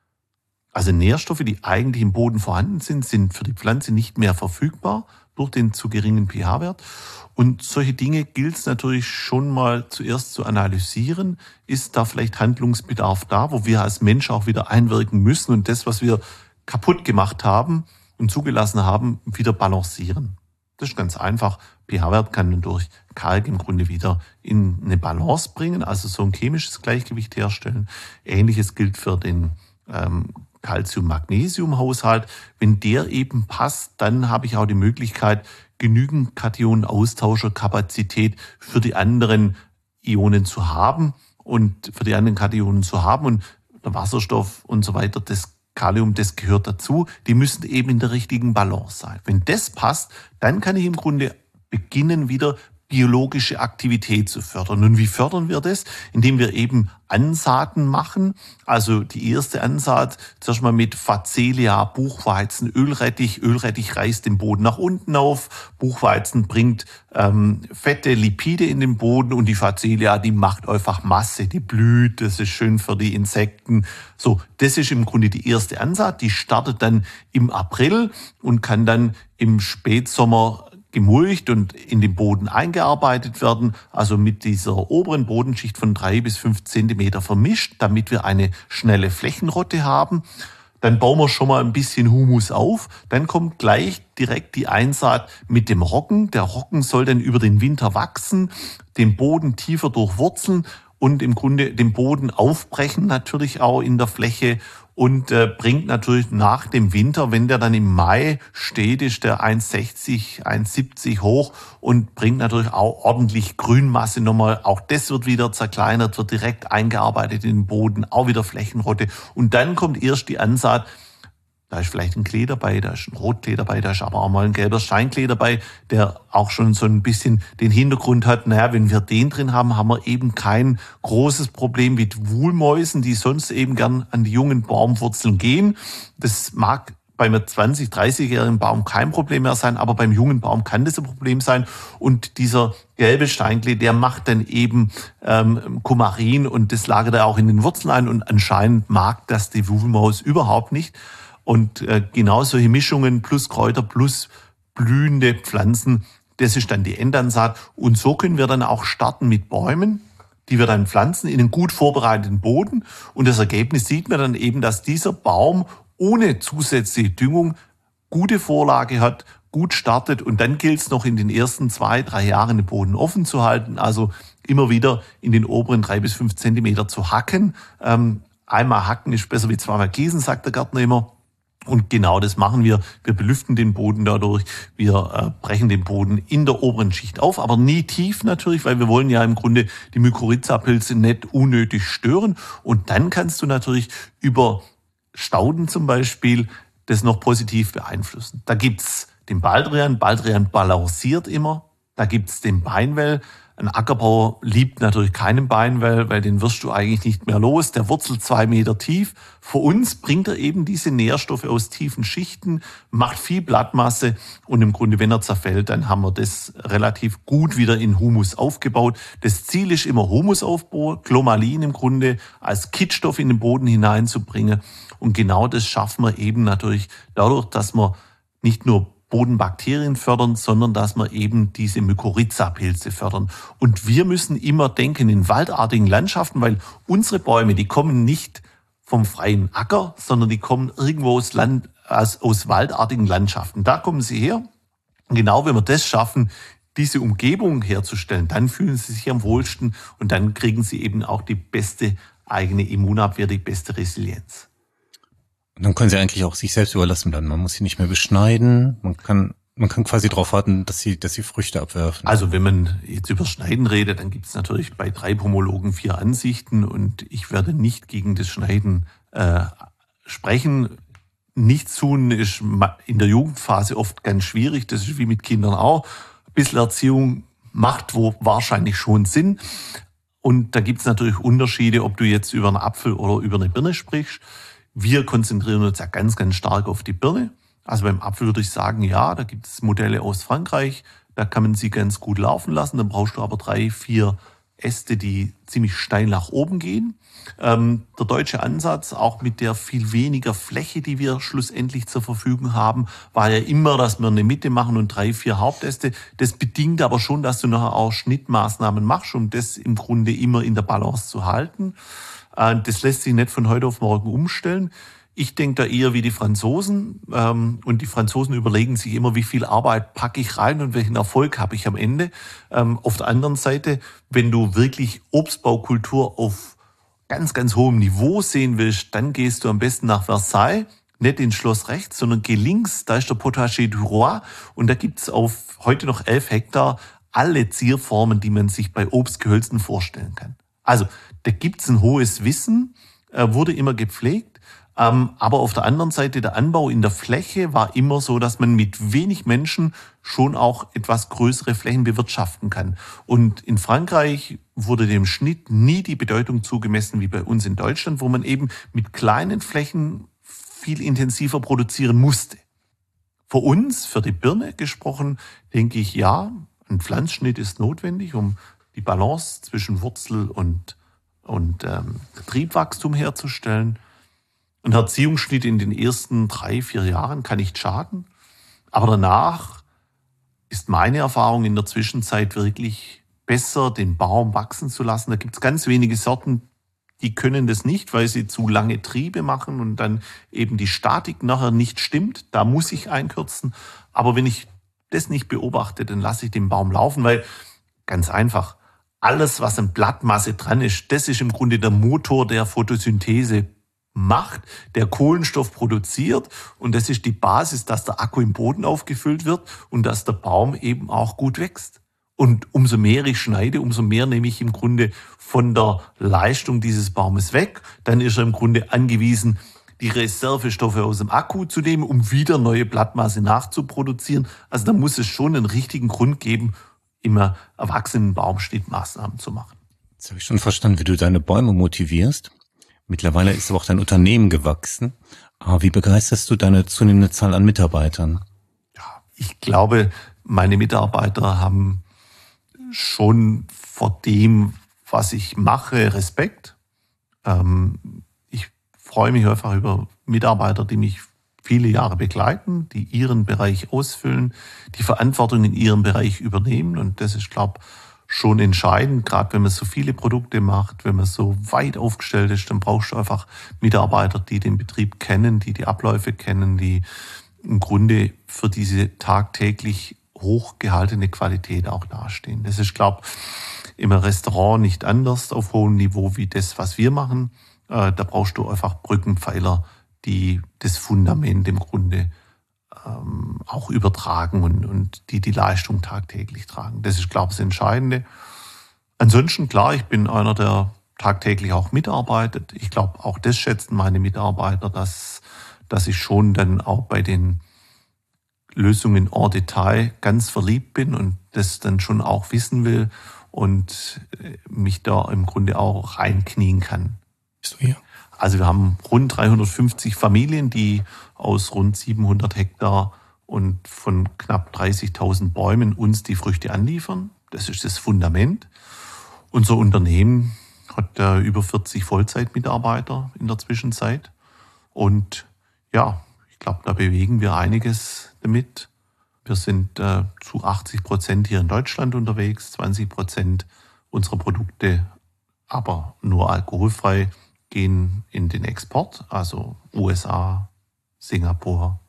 Also Nährstoffe, die eigentlich im Boden vorhanden sind, sind für die Pflanze nicht mehr verfügbar durch den zu geringen pH-Wert. Und solche Dinge gilt es natürlich schon mal zuerst zu analysieren. Ist da vielleicht Handlungsbedarf da, wo wir als Mensch auch wieder einwirken müssen und das, was wir kaputt gemacht haben und zugelassen haben, wieder balancieren. Das ist ganz einfach. pH-Wert kann man durch Kalk im Grunde wieder in eine Balance bringen, also so ein chemisches Gleichgewicht herstellen. Ähnliches gilt für den ähm, Calcium-Magnesium-Haushalt. Wenn der eben passt, dann habe ich auch die Möglichkeit, genügend Kationaustauschkapazität für die anderen Ionen zu haben und für die anderen Kationen zu haben und der Wasserstoff und so weiter, das Kalium, das gehört dazu, die müssen eben in der richtigen Balance sein. Wenn das passt, dann kann ich im Grunde beginnen, wieder biologische Aktivität zu fördern. Und wie fördern wir das? Indem wir eben Ansaaten machen. Also die erste Ansaat, zuerst mal mit Phacelia, Buchweizen, Ölrettich. Ölrettich reißt den Boden nach unten auf. Buchweizen bringt ähm, fette Lipide in den Boden und die Phacelia, die macht einfach Masse, die blüht. Das ist schön für die Insekten. So, das ist im Grunde die erste Ansaat. Die startet dann im April und kann dann im Spätsommer gemulcht und in den Boden eingearbeitet werden, also mit dieser oberen Bodenschicht von drei bis fünf Zentimeter vermischt, damit wir eine schnelle Flächenrotte haben. Dann bauen wir schon mal ein bisschen Humus auf. Dann kommt gleich direkt die Einsaat mit dem Roggen. Der Roggen soll dann über den Winter wachsen, den Boden tiefer durchwurzeln und im Grunde den Boden aufbrechen, natürlich auch in der Fläche. Und äh, bringt natürlich nach dem Winter, wenn der dann im Mai steht, ist der eins sechzig, eins siebzig hoch und bringt natürlich auch ordentlich Grünmasse nochmal. Auch das wird wieder zerkleinert, wird direkt eingearbeitet in den Boden, auch wieder Flächenrotte. Und dann kommt erst die Ansaat. Da ist vielleicht ein Klee dabei, da ist ein Rotklee dabei, da ist aber auch mal ein gelber Steinklee dabei, der auch schon so ein bisschen den Hintergrund hat, naja, wenn wir den drin haben, haben wir eben kein großes Problem mit Wühlmäusen, die sonst eben gern an die jungen Baumwurzeln gehen. Das mag bei einem zwanzig-, dreißigjährigen Baum kein Problem mehr sein, aber beim jungen Baum kann das ein Problem sein. Und dieser gelbe Steinklee, der macht dann eben ähm, Kumarin und das lagert er auch in den Wurzeln ein und anscheinend mag das die Wühlmaus überhaupt nicht. Und äh, genau solche Mischungen plus Kräuter plus blühende Pflanzen, das ist dann die Endansaat. Und so können wir dann auch starten mit Bäumen, die wir dann pflanzen in einen gut vorbereiteten Boden. Und das Ergebnis sieht man dann eben, dass dieser Baum ohne zusätzliche Düngung gute Vorlage hat, gut startet. Und dann gilt es noch in den ersten zwei, drei Jahren den Boden offen zu halten. Also immer wieder in den oberen drei bis fünf Zentimeter zu hacken. Ähm, einmal hacken ist besser wie zweimal gießen, sagt der Gärtner immer. Und genau das machen wir. Wir belüften den Boden dadurch. Wir äh, brechen den Boden in der oberen Schicht auf, aber nie tief natürlich, weil wir wollen ja im Grunde die Mykorrhiza-Pilze nicht unnötig stören. Und dann kannst du natürlich über Stauden zum Beispiel das noch positiv beeinflussen. Da gibt's den Baldrian. Baldrian balanciert immer. Da gibt's den Beinwell. Ein Ackerbauer liebt natürlich keinen Beinwell, weil den wirst du eigentlich nicht mehr los. Der wurzelt zwei Meter tief. Für uns bringt er eben diese Nährstoffe aus tiefen Schichten, macht viel Blattmasse und im Grunde, wenn er zerfällt, dann haben wir das relativ gut wieder in Humus aufgebaut. Das Ziel ist immer Humusaufbau, Glomalin im Grunde als Kittstoff in den Boden hineinzubringen. Und genau das schaffen wir eben natürlich dadurch, dass wir nicht nur Bodenbakterien fördern, sondern dass wir eben diese Mykorrhiza-Pilze fördern. Und wir müssen immer denken in waldartigen Landschaften, weil unsere Bäume, die kommen nicht vom freien Acker, sondern die kommen irgendwo aus, Land, aus, aus waldartigen Landschaften. Da kommen sie her. Und genau wenn wir das schaffen, diese Umgebung herzustellen, dann fühlen sie sich am wohlsten und dann kriegen sie eben auch die beste eigene Immunabwehr, die beste Resilienz. Und dann können sie eigentlich auch sich selbst überlassen bleiben. Man muss sie nicht mehr beschneiden. Man kann, man kann quasi darauf warten, dass sie, dass sie Früchte abwerfen. Also wenn man jetzt über Schneiden redet, dann gibt es natürlich bei drei Pomologen vier Ansichten und ich werde nicht gegen das Schneiden äh, sprechen. Nichts tun ist in der Jugendphase oft ganz schwierig. Das ist wie mit Kindern auch. Ein bisschen Erziehung macht wo wahrscheinlich schon Sinn. Und da gibt es natürlich Unterschiede, ob du jetzt über einen Apfel oder über eine Birne sprichst. Wir konzentrieren uns ja ganz, ganz stark auf die Birne. Also beim Apfel würde ich sagen, ja, da gibt es Modelle aus Frankreich, da kann man sie ganz gut laufen lassen. Dann brauchst du aber drei, vier Äste, die ziemlich steil nach oben gehen. Ähm, der deutsche Ansatz, auch mit der viel weniger Fläche, die wir schlussendlich zur Verfügung haben, war ja immer, dass wir eine Mitte machen und drei, vier Hauptäste. Das bedingt aber schon, dass du nachher auch Schnittmaßnahmen machst, um das im Grunde immer in der Balance zu halten. Das lässt sich nicht von heute auf morgen umstellen. Ich denke da eher wie die Franzosen. Und die Franzosen überlegen sich immer, wie viel Arbeit packe ich rein und welchen Erfolg habe ich am Ende. Auf der anderen Seite, wenn du wirklich Obstbaukultur auf ganz, ganz hohem Niveau sehen willst, dann gehst du am besten nach Versailles, nicht ins Schloss rechts, sondern geh links. Da ist der Potager du Roi. Und da gibt's auf heute noch elf Hektar alle Zierformen, die man sich bei Obstgehölzen vorstellen kann. Also da gibt's ein hohes Wissen, äh, wurde immer gepflegt, ähm, aber auf der anderen Seite der Anbau in der Fläche war immer so, dass man mit wenig Menschen schon auch etwas größere Flächen bewirtschaften kann. Und in Frankreich wurde dem Schnitt nie die Bedeutung zugemessen wie bei uns in Deutschland, wo man eben mit kleinen Flächen viel intensiver produzieren musste. Für uns, für die Birne gesprochen, denke ich, ja, ein Pflanzschnitt ist notwendig, um die Balance zwischen Wurzel und, und ähm, Triebwachstum herzustellen. Ein Erziehungsschnitt in den ersten drei, vier Jahren kann nicht schaden. Aber danach ist meine Erfahrung in der Zwischenzeit wirklich besser, den Baum wachsen zu lassen. Da gibt es ganz wenige Sorten, die können das nicht, weil sie zu lange Triebe machen und dann eben die Statik nachher nicht stimmt. Da muss ich einkürzen. Aber wenn ich das nicht beobachte, dann lasse ich den Baum laufen, weil ganz einfach, alles, was an Blattmasse dran ist, das ist im Grunde der Motor der Photosynthese macht, der Kohlenstoff produziert und das ist die Basis, dass der Akku im Boden aufgefüllt wird und dass der Baum eben auch gut wächst. Und umso mehr ich schneide, umso mehr nehme ich im Grunde von der Leistung dieses Baumes weg. Dann ist er im Grunde angewiesen, die Reservestoffe aus dem Akku zu nehmen, um wieder neue Blattmasse nachzuproduzieren. Also da muss es schon einen richtigen Grund geben, immer erwachsenen Baumschnittmaßnahmen zu machen. Jetzt habe ich schon verstanden, wie du deine Bäume motivierst. Mittlerweile ist aber auch dein Unternehmen gewachsen. Aber wie begeisterst du deine zunehmende Zahl an Mitarbeitern? Ja, ich glaube, meine Mitarbeiter haben schon vor dem, was ich mache, Respekt. Ähm, ich freue mich einfach über Mitarbeiter, die mich viele Jahre begleiten, die ihren Bereich ausfüllen, die Verantwortung in ihrem Bereich übernehmen. Und das ist, glaube ich, schon entscheidend. Gerade wenn man so viele Produkte macht, wenn man so weit aufgestellt ist, dann brauchst du einfach Mitarbeiter, die den Betrieb kennen, die die Abläufe kennen, die im Grunde für diese tagtäglich hochgehaltene Qualität auch dastehen. Das ist, glaube ich, im Restaurant nicht anders auf hohem Niveau wie das, was wir machen. Äh, da brauchst du einfach Brückenpfeiler, die das Fundament im Grunde ähm, auch übertragen und, und die die Leistung tagtäglich tragen. Das ist, glaube ich, das Entscheidende. Ansonsten, klar, ich bin einer, der tagtäglich auch mitarbeitet. Ich glaube, auch das schätzen meine Mitarbeiter, dass, dass ich schon dann auch bei den Lösungen en Detail ganz verliebt bin und das dann schon auch wissen will und mich da im Grunde auch reinknien kann. Bist du hier? Also wir haben rund dreihundertfünfzig Familien, die aus rund siebenhundert Hektar und von knapp dreißigtausend Bäumen uns die Früchte anliefern. Das ist das Fundament. Unser Unternehmen hat äh, über vierzig Vollzeitmitarbeiter in der Zwischenzeit. Und ja, ich glaube, da bewegen wir einiges damit. Wir sind äh, zu achtzig Prozent hier in Deutschland unterwegs, zwanzig Prozent unserer Produkte, aber nur alkoholfrei, gehen in den Export, also U S A, Singapur,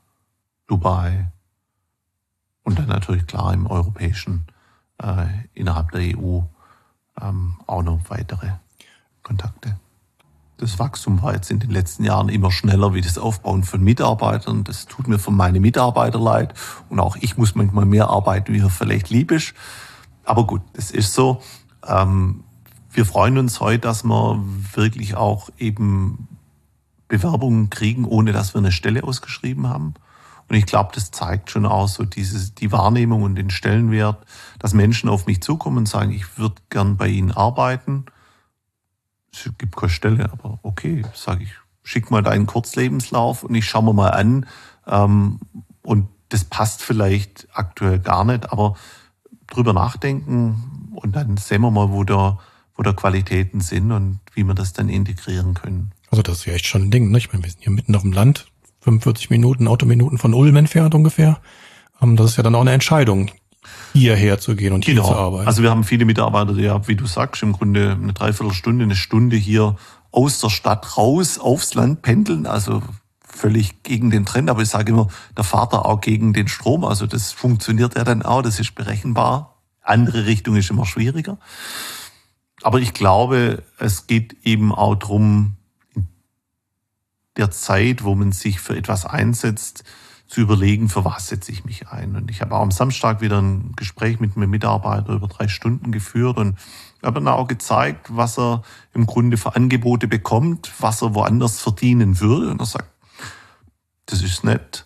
Dubai und dann natürlich klar im europäischen, äh, innerhalb der E U ähm, auch noch weitere Kontakte. Das Wachstum war jetzt in den letzten Jahren immer schneller wie das Aufbauen von Mitarbeitern. Das tut mir für meine Mitarbeiter leid und auch ich muss manchmal mehr arbeiten, wie er vielleicht lieb ist. Aber gut, das ist so. Ähm, Wir freuen uns heute, dass wir wirklich auch eben Bewerbungen kriegen, ohne dass wir eine Stelle ausgeschrieben haben. Und ich glaube, das zeigt schon auch so diese, die Wahrnehmung und den Stellenwert, dass Menschen auf mich zukommen und sagen, ich würde gern bei Ihnen arbeiten. Es gibt keine Stelle, aber okay, sage ich, schick mal deinen Kurzlebenslauf und ich schaue mir mal an. Und das passt vielleicht aktuell gar nicht, aber drüber nachdenken und dann sehen wir mal, wo der wo da Qualitäten sind und wie wir das dann integrieren können. Also das ist ja echt schon ein Ding, ne? Ich meine, wir sind hier mitten auf dem Land, fünfundvierzig Minuten, Autominuten von Ulm entfernt ungefähr. Das ist ja dann auch eine Entscheidung, hierher zu gehen und hier genau. zu arbeiten. Also wir haben viele Mitarbeiter, die ja, wie du sagst, im Grunde eine Dreiviertelstunde, eine Stunde hier aus der Stadt raus aufs Land pendeln, also völlig gegen den Trend. Aber ich sage immer, der Vater auch gegen den Strom. Also das funktioniert ja dann auch, das ist berechenbar. Andere Richtung ist immer schwieriger. Aber ich glaube, es geht eben auch darum, in der Zeit, wo man sich für etwas einsetzt, zu überlegen, für was setze ich mich ein. Und ich habe auch am Samstag wieder ein Gespräch mit einem Mitarbeiter über drei Stunden geführt und habe dann auch gezeigt, was er im Grunde für Angebote bekommt, was er woanders verdienen würde. Und er sagt, das ist nett.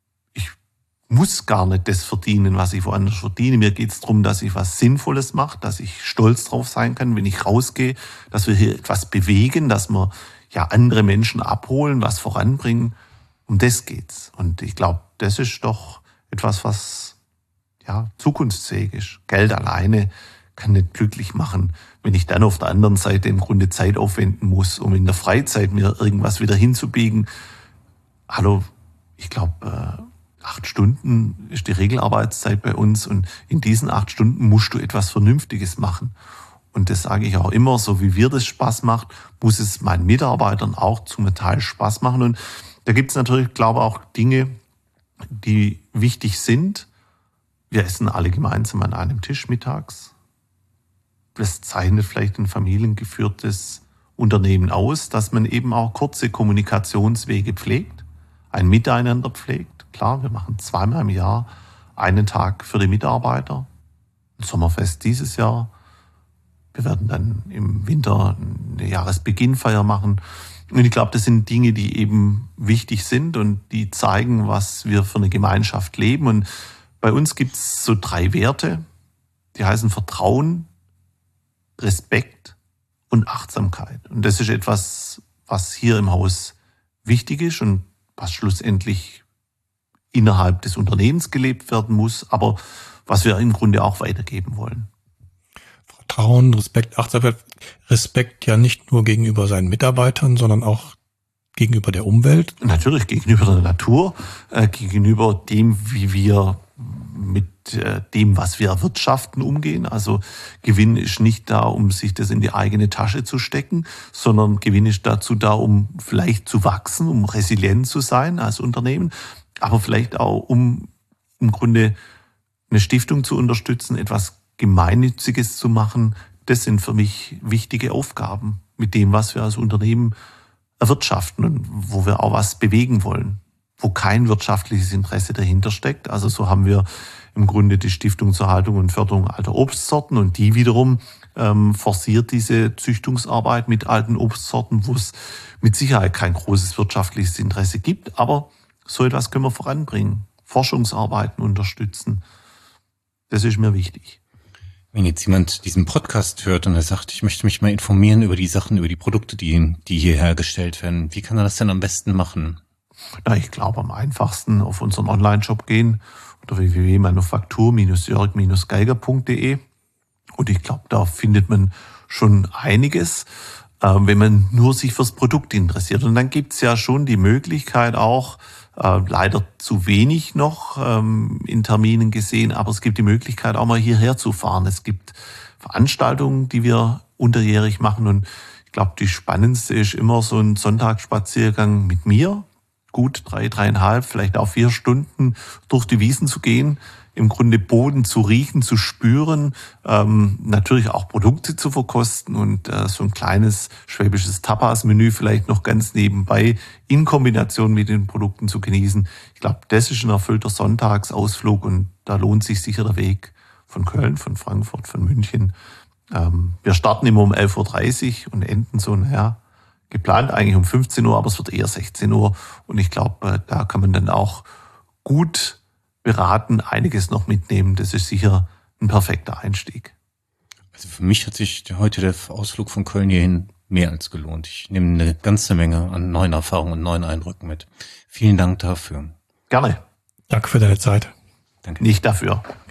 Muss gar nicht das verdienen, was ich woanders verdiene. Mir geht es darum, dass ich was Sinnvolles mache, dass ich stolz drauf sein kann, wenn ich rausgehe, dass wir hier etwas bewegen, dass wir ja andere Menschen abholen, was voranbringen. Um das geht's. Und ich glaube, das ist doch etwas, was ja zukunftsfähig ist. Geld alleine kann nicht glücklich machen, wenn ich dann auf der anderen Seite im Grunde Zeit aufwenden muss, um in der Freizeit mir irgendwas wieder hinzubiegen. Hallo, ich glaube, Acht Stunden ist die Regelarbeitszeit bei uns und in diesen acht Stunden musst du etwas Vernünftiges machen. Und das sage ich auch immer, so wie wir das Spaß macht, muss es meinen Mitarbeitern auch zum Teil Spaß machen. Und da gibt es natürlich, glaube ich, auch Dinge, die wichtig sind. Wir essen alle gemeinsam an einem Tisch mittags. Das zeichnet vielleicht ein familiengeführtes Unternehmen aus, dass man eben auch kurze Kommunikationswege pflegt, ein Miteinander pflegt. Klar, wir machen zweimal im Jahr einen Tag für die Mitarbeiter. Ein Sommerfest dieses Jahr. Wir werden dann im Winter eine Jahresbeginnfeier machen. Und ich glaube, das sind Dinge, die eben wichtig sind und die zeigen, was wir für eine Gemeinschaft leben. Und bei uns gibt es so drei Werte, die heißen Vertrauen, Respekt und Achtsamkeit. Und das ist etwas, was hier im Haus wichtig ist und was schlussendlich innerhalb des Unternehmens gelebt werden muss, aber was wir im Grunde auch weitergeben wollen. Vertrauen, Respekt, Achtsamkeit, Respekt ja nicht nur gegenüber seinen Mitarbeitern, sondern auch gegenüber der Umwelt. Natürlich gegenüber der Natur, äh, gegenüber dem, wie wir mit äh, dem, was wir erwirtschaften, umgehen. Also Gewinn ist nicht da, um sich das in die eigene Tasche zu stecken, sondern Gewinn ist dazu da, um vielleicht zu wachsen, um resilient zu sein als Unternehmen, aber vielleicht auch, um im Grunde eine Stiftung zu unterstützen, etwas Gemeinnütziges zu machen. Das sind für mich wichtige Aufgaben mit dem, was wir als Unternehmen erwirtschaften und wo wir auch was bewegen wollen, wo kein wirtschaftliches Interesse dahinter steckt. Also so haben wir im Grunde die Stiftung zur Haltung und Förderung alter Obstsorten und die wiederum ähm, forciert diese Züchtungsarbeit mit alten Obstsorten, wo es mit Sicherheit kein großes wirtschaftliches Interesse gibt, aber so etwas können wir voranbringen, Forschungsarbeiten unterstützen. Das ist mir wichtig. Wenn jetzt jemand diesen Podcast hört und er sagt, ich möchte mich mal informieren über die Sachen, über die Produkte, die, die hier hergestellt werden, wie kann er das denn am besten machen? Na, ich glaube, am einfachsten auf unseren Online-Shop gehen unter w w w punkt manufaktur jörg geiger punkt de und ich glaube, da findet man schon einiges, äh, wenn man nur sich fürs Produkt interessiert. Und dann gibt's ja schon die Möglichkeit auch, äh, leider zu wenig noch ähm, in Terminen gesehen, aber es gibt die Möglichkeit auch mal hierher zu fahren. Es gibt Veranstaltungen, die wir unterjährig machen und ich glaube, die spannendste ist immer so ein Sonntagsspaziergang mit mir. Gut drei, dreieinhalb, vielleicht auch vier Stunden durch die Wiesen zu gehen, im Grunde Boden zu riechen, zu spüren, ähm, natürlich auch Produkte zu verkosten und äh, so ein kleines schwäbisches Tapas-Menü vielleicht noch ganz nebenbei in Kombination mit den Produkten zu genießen. Ich glaube, das ist ein erfüllter Sonntagsausflug und da lohnt sich sicher der Weg von Köln, von Frankfurt, von München. Ähm, wir starten immer um elf Uhr dreißig und enden so, naja, geplant eigentlich um fünfzehn Uhr, aber es wird eher sechzehn Uhr. Und ich glaube, da kann man dann auch gut beraten, einiges noch mitnehmen. Das ist sicher ein perfekter Einstieg. Also für mich hat sich heute der Ausflug von Köln hierhin mehr als gelohnt. Ich nehme eine ganze Menge an neuen Erfahrungen und neuen Eindrücken mit. Vielen Dank dafür. Gerne. Danke für deine Zeit. Danke. Nicht dafür.